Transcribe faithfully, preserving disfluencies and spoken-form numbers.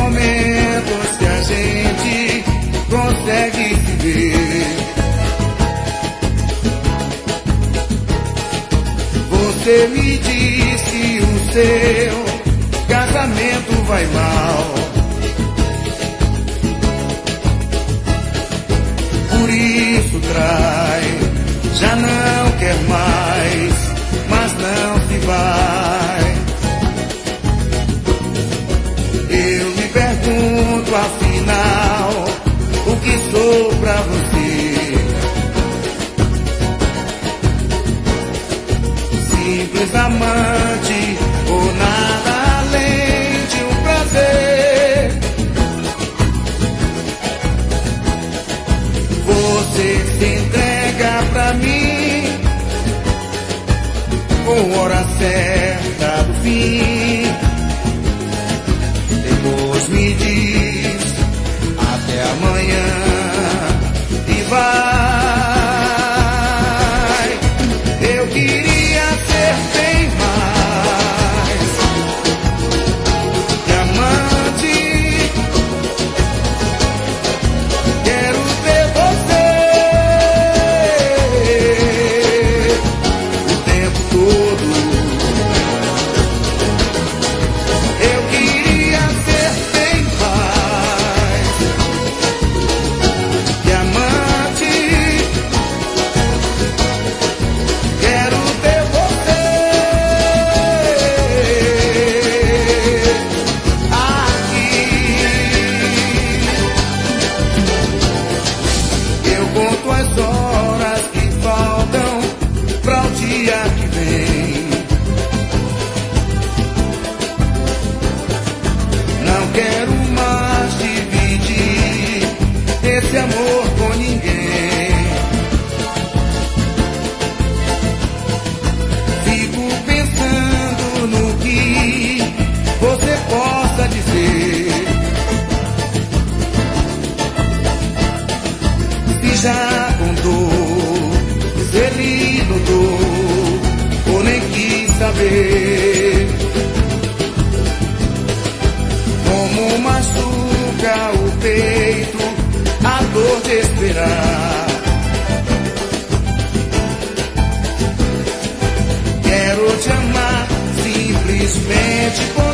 momentos que a gente consegue se ver. Você me diz que o seu casamento vai mal. Por isso trai, já não quer mais, mas não se vai. Eu me pergunto afinal, o que sou pra você? Simples amante ou nada além de um prazer? Você se entrega pra mim com hora certa do fim. Depois me diz até amanhã e vai. Eu queria ser bem mais que amante. Quero ter você o tempo todo. Eu queria ser bem mais que amante. Quero ter você aqui. Eu conto as horas que faltam pra o dia que vem. Não quero mais dividir esse amor com ninguém. Fico pensando no que você possa dizer. Se já contou, se ele notou ou nem quis saber como machuca o peito a dor de esperar. Quero te amar simplesmente por